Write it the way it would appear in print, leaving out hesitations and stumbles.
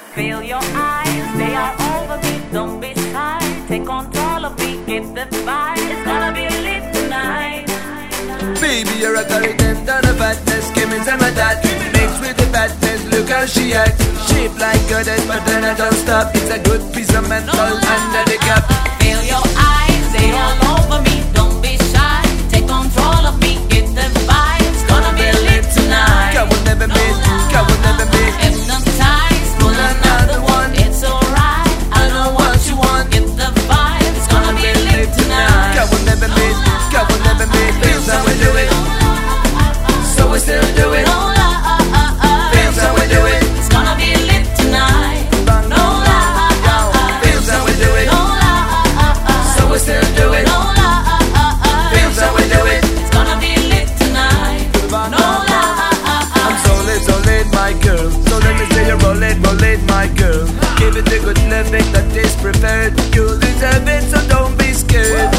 Feel your eyes, they are over me. Don't be shy, take control of me. Get the vibe, it's gonna be lit tonight. Baby, you're a current on a fatness. Came in some of that mixed with the fatness. Look how she acts. Shape like goddess, but then I don't stop. It's a good piece of mental under the cup. Feel your eyes, they all over me. Don't be shy, take control of me. Get the vibe, it's gonna be lit tonight. Come on, never miss. Come on, never miss. Hypnotize, pull another one. It's alright, I know what you want. Get the vibe, it's gonna be lit tonight. Come on, never miss. Come on, never miss. Feels how we do it, so we still do it. Feels how we do it. It's gonna be lit tonight. No lie. Feels how we do it, so we still do it. Feels how we do it. It's gonna be lit tonight. No lie. I'm so lit, my girl. So let me say you roll it, my girl. Give it the good living that is prepared. You deserve it, so don't be scared.